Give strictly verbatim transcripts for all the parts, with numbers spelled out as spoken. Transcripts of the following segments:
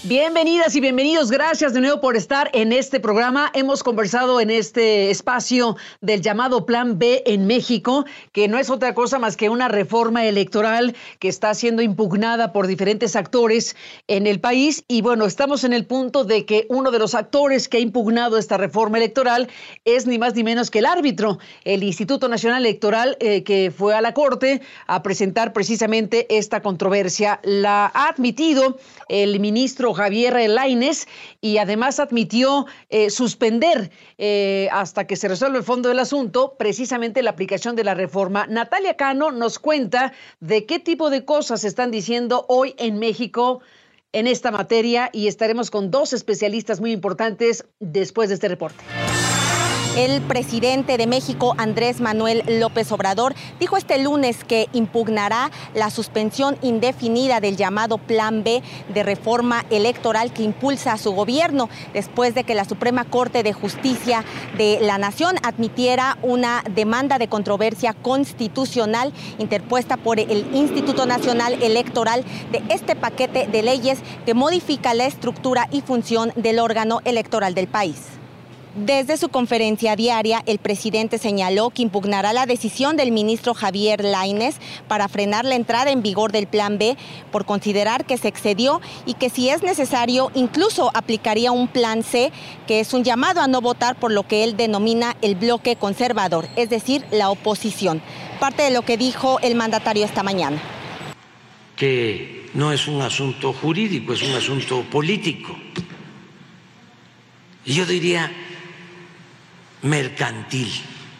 Bienvenidas y bienvenidos. Gracias de nuevo por estar en este programa. Hemos conversado en este espacio del llamado Plan B en México, que no es otra cosa más que una reforma electoral que está siendo impugnada por diferentes actores en el país. Y bueno, estamos en el punto de que uno de los actores que ha impugnado esta reforma electoral es ni más ni menos que el árbitro, el Instituto Nacional Electoral, eh, que fue a la Corte a presentar precisamente esta controversia. La ha admitido el ministro Javier Lainez y además admitió eh, suspender eh, hasta que se resuelva el fondo del asunto precisamente la aplicación de la reforma. Natalia Cano nos cuenta de qué tipo de cosas se están diciendo hoy en México en esta materia y estaremos con dos especialistas muy importantes después de este reporte. El presidente de México, Andrés Manuel López Obrador, dijo este lunes que impugnará la suspensión indefinida del llamado Plan B de reforma electoral que impulsa a su gobierno, después de que la Suprema Corte de Justicia de la Nación admitiera una demanda de controversia constitucional interpuesta por el Instituto Nacional Electoral de este paquete de leyes que modifica la estructura y función del órgano electoral del país. Desde su conferencia diaria, el presidente señaló que impugnará la decisión del ministro Javier Lainez para frenar la entrada en vigor del Plan B por considerar que se excedió y que si es necesario incluso aplicaría un Plan C, que es un llamado a no votar por lo que él denomina el bloque conservador, es decir, la oposición. Parte de lo que dijo el mandatario esta mañana. Que no es un asunto jurídico, es un asunto político. Y yo diría mercantil.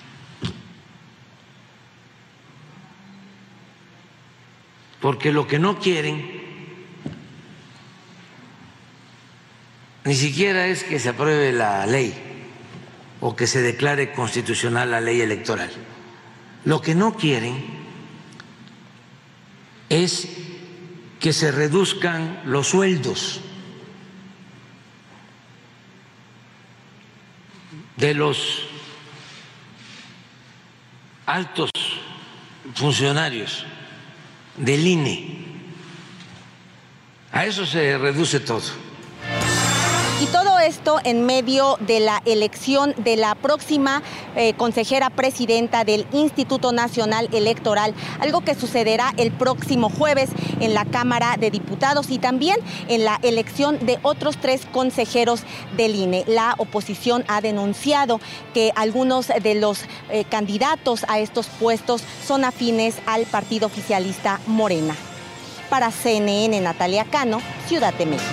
Porque lo que no quieren ni siquiera es que se apruebe la ley o que se declare constitucional la ley electoral. Lo que no quieren es que se reduzcan los sueldos de los altos funcionarios del I N E. A eso se reduce todo. Y todo esto en medio de la elección de la próxima eh, consejera presidenta del Instituto Nacional Electoral, algo que sucederá el próximo jueves en la Cámara de Diputados y también en la elección de otros tres consejeros del I N E. La oposición ha denunciado que algunos de los eh, candidatos a estos puestos son afines al partido oficialista Morena. Para C N N, Natalia Cano, Ciudad de México.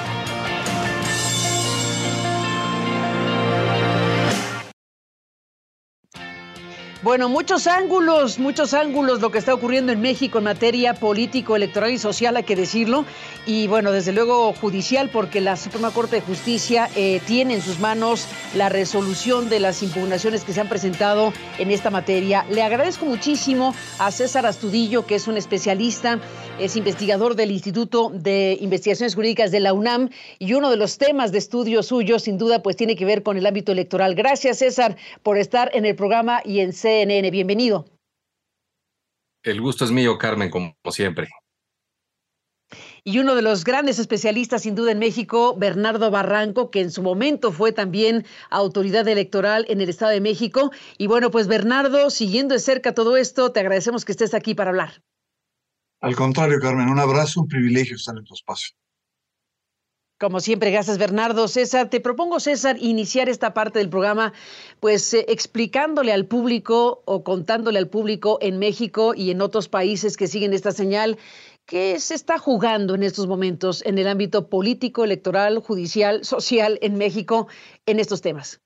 Bueno, muchos ángulos, muchos ángulos lo que está ocurriendo en México en materia político, electoral y social, hay que decirlo. Y bueno, desde luego judicial, porque la Suprema Corte de Justicia eh, tiene en sus manos la resolución de las impugnaciones que se han presentado en esta materia. Le agradezco muchísimo a César Astudillo, que es un especialista, es investigador del Instituto de Investigaciones Jurídicas de la UNAM, y uno de los temas de estudio suyo, sin duda, pues tiene que ver con el ámbito electoral. Gracias, César, por estar en el programa y en C N N. Bienvenido. El gusto es mío, Carmen, como siempre. Y uno de los grandes especialistas, sin duda, en México, Bernardo Barranco, que en su momento fue también autoridad electoral en el Estado de México. Y bueno, pues Bernardo, siguiendo de cerca todo esto, te agradecemos que estés aquí para hablar. Al contrario, Carmen, un abrazo, un privilegio estar en tu espacio. Como siempre, gracias, Bernardo. César, te propongo, César, iniciar esta parte del programa, pues eh, explicándole al público o contándole al público en México y en otros países que siguen esta señal, qué se está jugando en estos momentos en el ámbito político, electoral, judicial, social en México en estos temas.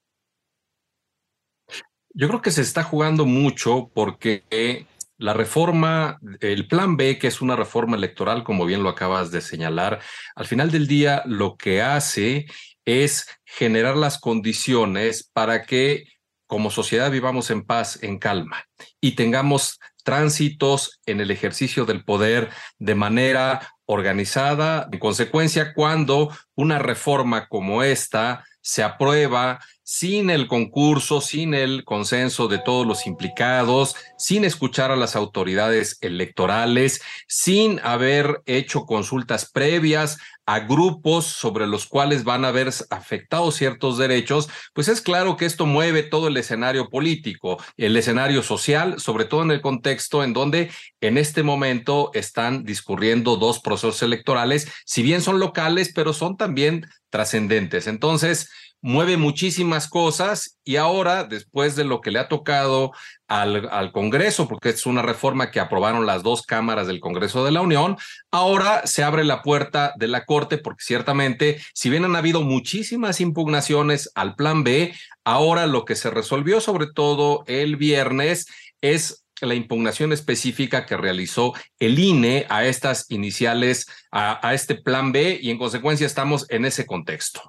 Yo creo que se está jugando mucho porque la reforma, el Plan B, que es una reforma electoral, como bien lo acabas de señalar, al final del día lo que hace es generar las condiciones para que como sociedad vivamos en paz, en calma, y tengamos tránsitos en el ejercicio del poder de manera organizada. En consecuencia, cuando una reforma como esta se aprueba sin el concurso, sin el consenso de todos los implicados, sin escuchar a las autoridades electorales, sin haber hecho consultas previas a grupos sobre los cuales van a haber afectado ciertos derechos, pues es claro que esto mueve todo el escenario político, el escenario social, sobre todo en el contexto en donde en este momento están discurriendo dos procesos electorales, si bien son locales, pero son también trascendentes. Entonces, mueve muchísimas cosas y ahora, después de lo que le ha tocado al, al Congreso, porque es una reforma que aprobaron las dos cámaras del Congreso de la Unión, ahora se abre la puerta de la Corte, porque ciertamente, si bien han habido muchísimas impugnaciones al Plan B, ahora lo que se resolvió, sobre todo el viernes, es la impugnación específica que realizó el I N E a estas iniciales, a, a este Plan B, y en consecuencia estamos en ese contexto.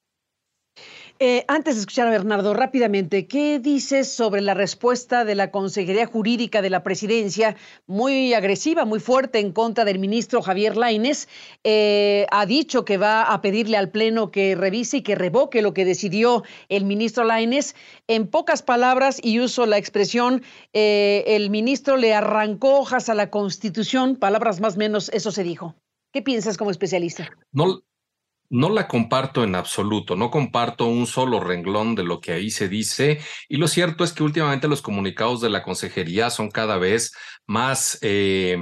Eh, antes de escuchar a Bernardo, rápidamente, ¿qué dices sobre la respuesta de la Consejería Jurídica de la Presidencia, muy agresiva, muy fuerte en contra del ministro Javier Lainez? Eh, ha dicho que va a pedirle al Pleno que revise y que revoque lo que decidió el ministro Lainez. En pocas palabras, y uso la expresión, eh, el ministro le arrancó hojas a la Constitución, palabras más o menos, eso se dijo. ¿Qué piensas como especialista? No. No la comparto en absoluto, no comparto un solo renglón de lo que ahí se dice, y lo cierto es que últimamente los comunicados de la consejería son cada vez más, eh,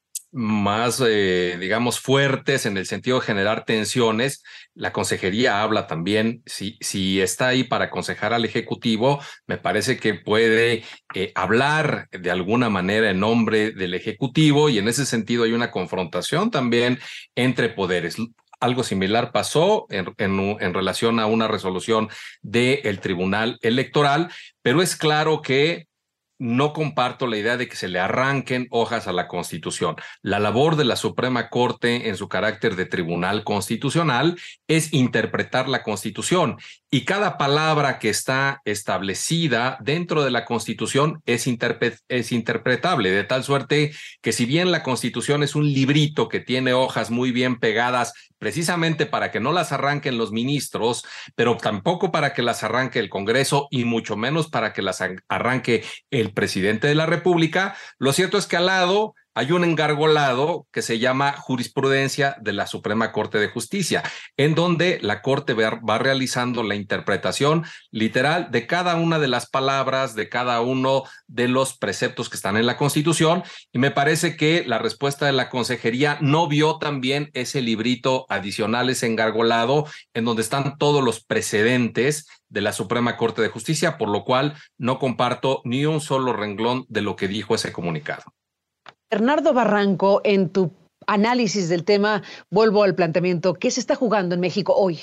más eh, digamos, fuertes en el sentido de generar tensiones. La consejería habla también, si, si está ahí para aconsejar al Ejecutivo, me parece que puede eh, hablar de alguna manera en nombre del Ejecutivo, y en ese sentido hay una confrontación también entre poderes. Algo similar pasó en, en, en relación a una resolución del Tribunal Electoral, pero es claro que no comparto la idea de que se le arranquen hojas a la Constitución. La labor de la Suprema Corte en su carácter de tribunal constitucional es interpretar la Constitución, y cada palabra que está establecida dentro de la Constitución es, interpre- es interpretable, de tal suerte que si bien la Constitución es un librito que tiene hojas muy bien pegadas precisamente para que no las arranquen los ministros, pero tampoco para que las arranque el Congreso, y mucho menos para que las arranque el presidente de la República, lo cierto es que al lado hay un engargolado que se llama Jurisprudencia de la Suprema Corte de Justicia, en donde la Corte va realizando la interpretación literal de cada una de las palabras, de cada uno de los preceptos que están en la Constitución, y me parece que la respuesta de la consejería no vio también ese librito adicional, ese engargolado, en donde están todos los precedentes de la Suprema Corte de Justicia, por lo cual no comparto ni un solo renglón de lo que dijo ese comunicado. Bernardo Barranco, en tu análisis del tema, vuelvo al planteamiento, ¿qué se está jugando en México hoy?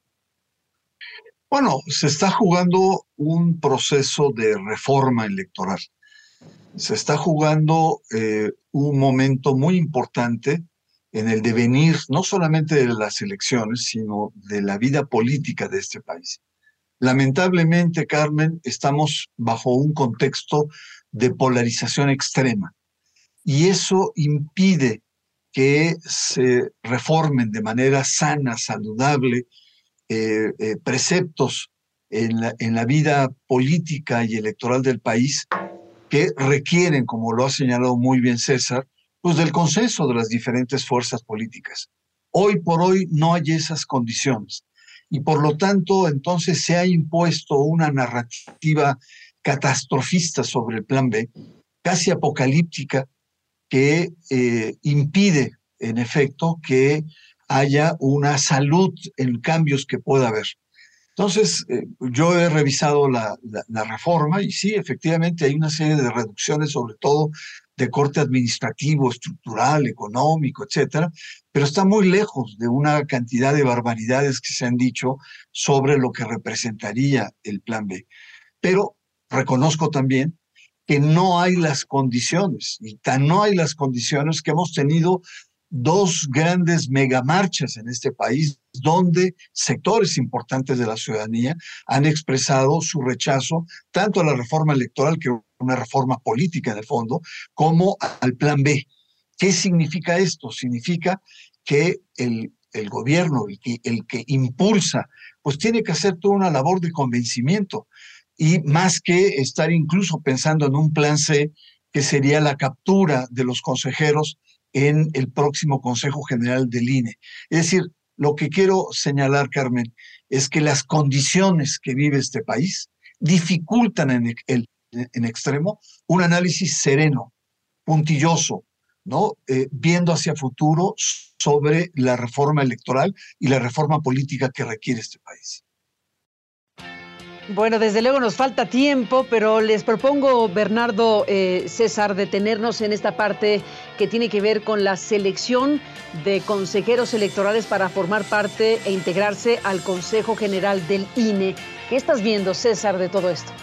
Bueno, se está jugando un proceso de reforma electoral. Se está jugando eh, un momento muy importante en el devenir no solamente de las elecciones, sino de la vida política de este país. Lamentablemente, Carmen, estamos bajo un contexto de polarización extrema, y eso impide que se reformen de manera sana, saludable, eh, eh, preceptos en la, en la vida política y electoral del país que requieren, como lo ha señalado muy bien César, pues del consenso de las diferentes fuerzas políticas. Hoy por hoy no hay esas condiciones, y por lo tanto entonces se ha impuesto una narrativa catastrofista sobre el Plan B, casi apocalíptica, que eh, impide, en efecto, que haya una salud en cambios que pueda haber. Entonces, eh, yo he revisado la, la, la reforma, y sí, efectivamente hay una serie de reducciones, sobre todo de corte administrativo, estructural, económico, etcétera, pero está muy lejos de una cantidad de barbaridades que se han dicho sobre lo que representaría el Plan B. Pero reconozco también que no hay las condiciones, y tan no hay las condiciones que hemos tenido dos grandes megamarchas en este país, donde sectores importantes de la ciudadanía han expresado su rechazo tanto a la reforma electoral, que es una reforma política en el fondo, como al Plan B. ¿Qué significa esto? Significa que el, el gobierno, el que, el que impulsa pues tiene que hacer toda una labor de convencimiento, y más que estar incluso pensando en un plan C, que sería la captura de los consejeros en el próximo Consejo General del I N E. Es decir, lo que quiero señalar, Carmen, es que las condiciones que vive este país dificultan en, el, en extremo un análisis sereno, puntilloso, ¿no? Eh, viendo hacia futuro sobre la reforma electoral y la reforma política que requiere este país. Bueno, desde luego nos falta tiempo, pero les propongo, Bernardo, eh, César, detenernos en esta parte que tiene que ver con la selección de consejeros electorales para formar parte e integrarse al Consejo General del I N E. ¿Qué estás viendo, César, de todo esto?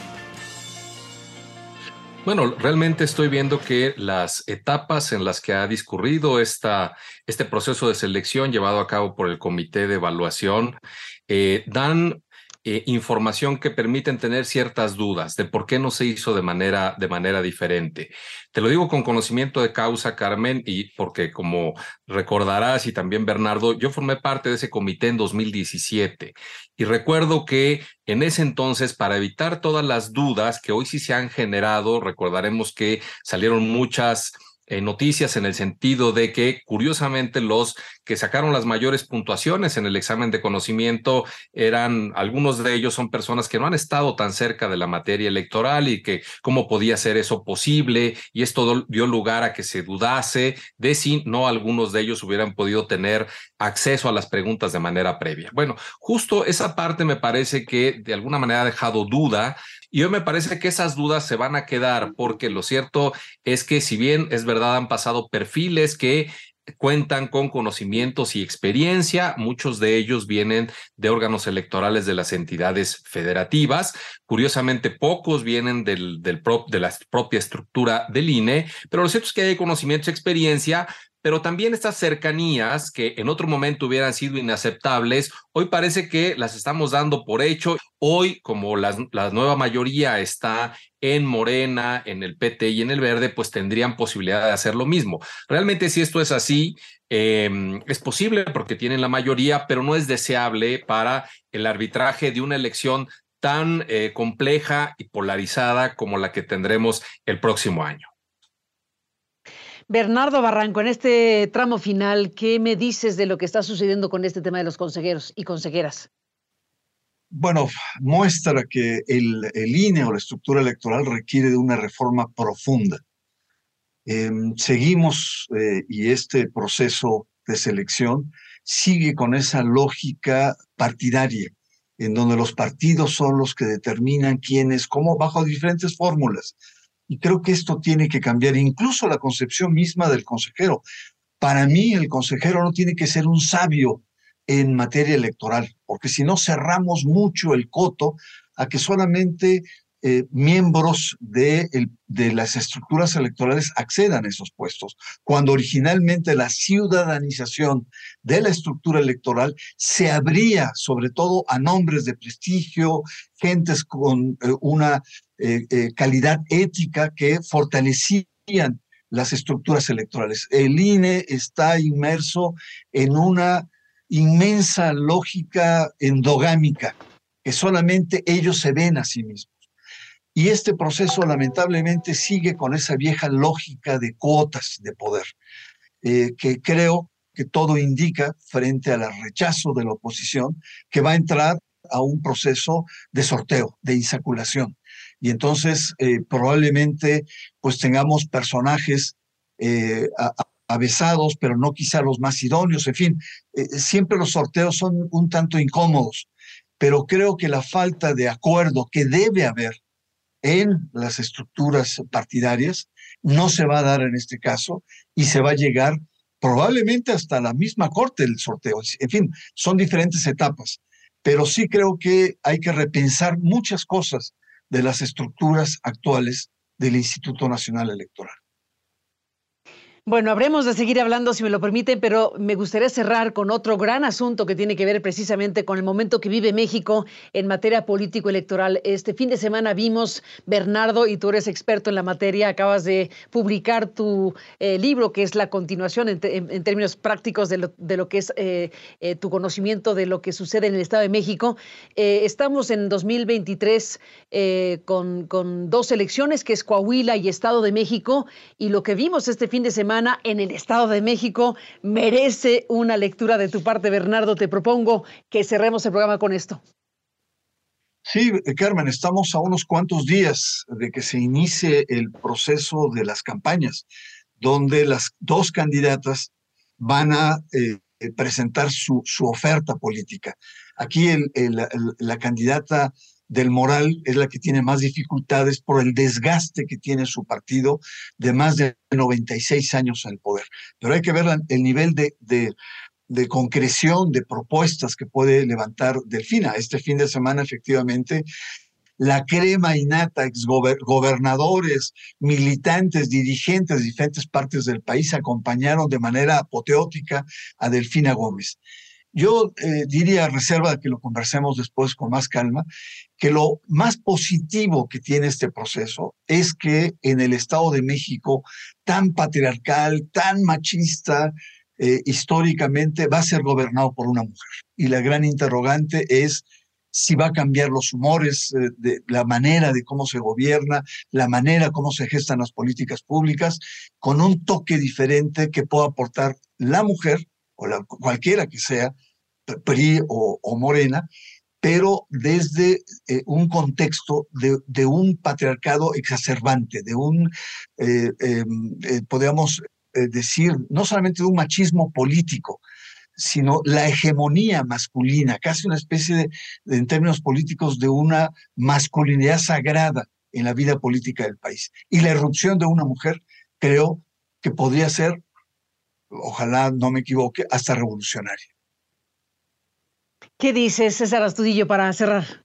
Bueno, realmente estoy viendo que las etapas en las que ha discurrido esta, este proceso de selección llevado a cabo por el Comité de Evaluación eh, dan Eh, información que permiten tener ciertas dudas de por qué no se hizo de manera, de manera diferente. Te lo digo con conocimiento de causa, Carmen, y porque como recordarás y también Bernardo, yo formé parte de ese comité en dos mil diecisiete y recuerdo que en ese entonces, para evitar todas las dudas que hoy sí se han generado, recordaremos que salieron muchas Eh, noticias en el sentido de que, curiosamente, los que sacaron las mayores puntuaciones en el examen de conocimiento eran, algunos de ellos son personas que no han estado tan cerca de la materia electoral y que cómo podía ser eso posible, y esto dio lugar a que se dudase de si no algunos de ellos hubieran podido tener acceso a las preguntas de manera previa. Bueno, justo esa parte me parece que de alguna manera ha dejado duda. Y hoy me parece que esas dudas se van a quedar, porque lo cierto es que, si bien es verdad, han pasado perfiles que cuentan con conocimientos y experiencia, muchos de ellos vienen de órganos electorales de las entidades federativas. Curiosamente, pocos vienen del, del pro, de la propia estructura del I N E, pero lo cierto es que hay conocimientos y experiencia, pero también estas cercanías que en otro momento hubieran sido inaceptables, hoy parece que las estamos dando por hecho. Hoy, como la, la nueva mayoría está en Morena, en el P T y en el Verde, pues tendrían posibilidad de hacer lo mismo. Realmente, si esto es así, eh, es posible porque tienen la mayoría, pero no es deseable para el arbitraje de una elección tan eh, compleja y polarizada como la que tendremos el próximo año. Bernardo Barranco, en este tramo final, ¿qué me dices de lo que está sucediendo con este tema de los consejeros y consejeras? Bueno, muestra que el, el I N E o la estructura electoral requiere de una reforma profunda. Eh, seguimos, eh, y este proceso de selección sigue con esa lógica partidaria, en donde los partidos son los que determinan quiénes, cómo, bajo diferentes fórmulas. Y creo que esto tiene que cambiar, incluso la concepción misma del consejero. Para mí, el consejero no tiene que ser un sabio en materia electoral, porque si no cerramos mucho el coto a que solamente eh, miembros de, el, de las estructuras electorales accedan a esos puestos, cuando originalmente la ciudadanización de la estructura electoral se abría sobre todo a nombres de prestigio, gentes con eh, una Eh, eh, calidad ética que fortalecían las estructuras electorales. El I N E está inmerso en una inmensa lógica endogámica, que solamente ellos se ven a sí mismos. Y este proceso lamentablemente sigue con esa vieja lógica de cuotas de poder, eh, que creo que todo indica, frente al rechazo de la oposición, que va a entrar a un proceso de sorteo, de insaculación. Y entonces eh, probablemente pues tengamos personajes eh, avesados, pero no quizá los más idóneos. En fin, eh, siempre los sorteos son un tanto incómodos, pero creo que la falta de acuerdo que debe haber en las estructuras partidarias no se va a dar en este caso, y se va a llegar probablemente hasta la misma corte del sorteo. En fin, son diferentes etapas, pero sí creo que hay que repensar muchas cosas de las estructuras actuales del Instituto Nacional Electoral. Bueno, habremos de seguir hablando, si me lo permiten, pero me gustaría cerrar con otro gran asunto que tiene que ver precisamente con el momento que vive México en materia político-electoral. Este fin de semana vimos, Bernardo, y tú eres experto en la materia, acabas de publicar tu eh, libro, que es la continuación en, en, en términos prácticos de lo, de lo que es eh, eh, tu conocimiento de lo que sucede en el Estado de México. Eh, estamos en dos mil veintitrés eh, con, con dos elecciones, que es Coahuila y Estado de México, y lo que vimos este fin de semana en el Estado de México merece una lectura de tu parte, Bernardo. Te propongo que cerremos el programa con esto. Sí, Carmen, estamos a unos cuantos días de que se inicie el proceso de las campañas, donde las dos candidatas van a eh, presentar su, su oferta política. Aquí el, el, el, la candidata del Moral es la que tiene más dificultades por el desgaste que tiene su partido de más de noventa y seis años en el poder. Pero hay que ver el nivel de, de, de concreción, de propuestas que puede levantar Delfina. Este fin de semana, efectivamente, la crema innata, exgobernadores, militantes, dirigentes de diferentes partes del país acompañaron de manera apoteótica a Delfina Gómez. Yo eh, diría, a reserva de que lo conversemos después con más calma, que lo más positivo que tiene este proceso es que en el Estado de México, tan patriarcal, tan machista, eh, históricamente, va a ser gobernado por una mujer. Y la gran interrogante es si va a cambiar los humores, eh, de la manera de cómo se gobierna, la manera como se gestan las políticas públicas, con un toque diferente que pueda aportar la mujer, o la, cualquiera que sea, P R I o, o Morena, pero desde eh, un contexto de, de un patriarcado exacerbante, de un, eh, eh, eh, podríamos eh, decir, no solamente de un machismo político, sino la hegemonía masculina, casi una especie de, de, en términos políticos, de una masculinidad sagrada en la vida política del país. Y la irrupción de una mujer, creo que podría ser, ojalá no me equivoque, hasta revolucionaria. ¿Qué dices, César Astudillo, para cerrar?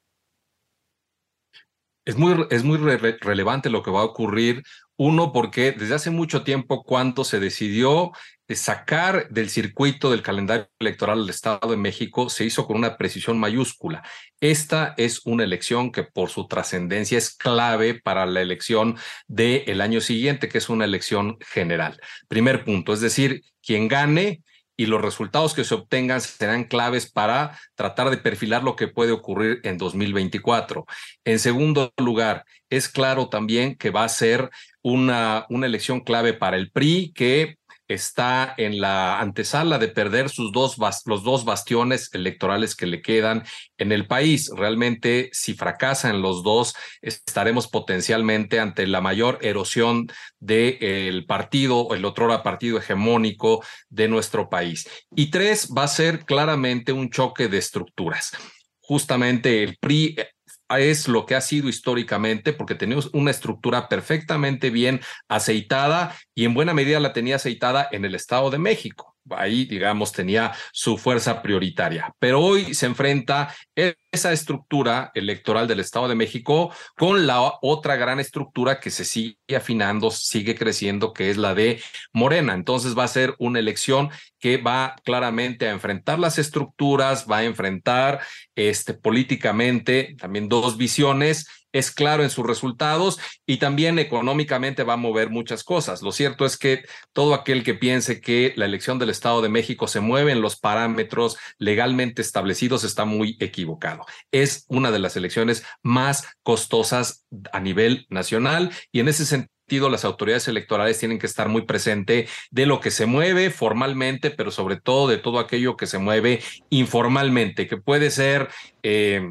Es muy, es muy re relevante lo que va a ocurrir. Uno, porque desde hace mucho tiempo, cuando se decidió sacar del circuito del calendario electoral del Estado de México, se hizo con una precisión mayúscula. Esta es una elección que por su trascendencia es clave para la elección del año siguiente, que es una elección general. Primer punto, es decir, quien gane y los resultados que se obtengan serán claves para tratar de perfilar lo que puede ocurrir en dos mil veinticuatro. En segundo lugar, es claro también que va a ser una, una elección clave para el P R I, que está en la antesala de perder sus dos, los dos bastiones electorales que le quedan en el país. Realmente, si fracasan los dos, estaremos potencialmente ante la mayor erosión del partido, el otrora partido hegemónico de nuestro país. Y tres, va a ser claramente un choque de estructuras. Justamente el P R I es lo que ha sido históricamente, porque tenemos una estructura perfectamente bien aceitada y en buena medida la tenía aceitada en el Estado de México. Ahí, digamos, tenía su fuerza prioritaria. Pero hoy se enfrenta esa estructura electoral del Estado de México con la otra gran estructura que se sigue afinando, sigue creciendo, que es la de Morena. Entonces va a ser una elección que va claramente a enfrentar las estructuras, va a enfrentar este, políticamente también dos visiones. Es claro en sus resultados y también económicamente va a mover muchas cosas. Lo cierto es que todo aquel que piense que la elección del Estado de México se mueve en los parámetros legalmente establecidos está muy equivocado. Es una de las elecciones más costosas a nivel nacional y en ese sentido las autoridades electorales tienen que estar muy presentes de lo que se mueve formalmente, pero sobre todo de todo aquello que se mueve informalmente, que puede ser eh,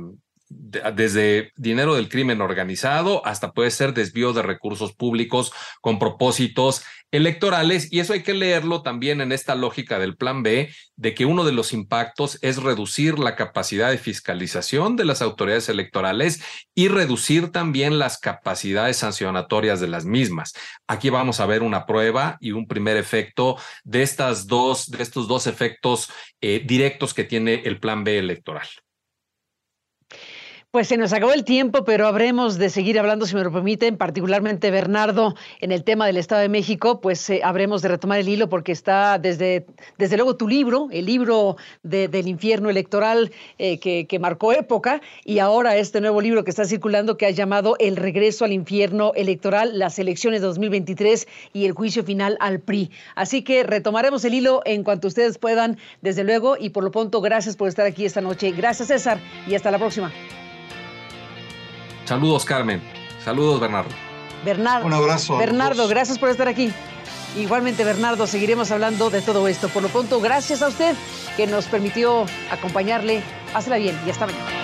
desde dinero del crimen organizado hasta puede ser desvío de recursos públicos con propósitos electorales, y eso hay que leerlo también en esta lógica del plan B, de que uno de los impactos es reducir la capacidad de fiscalización de las autoridades electorales y reducir también las capacidades sancionatorias de las mismas. Aquí vamos a ver una prueba y un primer efecto de, estas dos, de estos dos efectos eh, directos que tiene el plan B electoral. Pues se nos acabó el tiempo, pero habremos de seguir hablando, si me lo permiten, particularmente Bernardo, en el tema del Estado de México, pues eh, habremos de retomar el hilo porque está desde, desde luego tu libro, el libro de, del infierno electoral eh, que, que marcó época, y ahora este nuevo libro que está circulando que ha llamado El regreso al infierno electoral, las elecciones de dos mil veintitrés y el juicio final al P R I. Así que retomaremos el hilo en cuanto ustedes puedan, desde luego, y por lo pronto, gracias por estar aquí esta noche. Gracias, César, y hasta la próxima. Saludos, Carmen. Saludos, Bernardo. Bernardo. Un abrazo. Bernardo, gracias por estar aquí. Igualmente, Bernardo, seguiremos hablando de todo esto. Por lo pronto, gracias a usted que nos permitió acompañarle. Pásela bien y hasta mañana.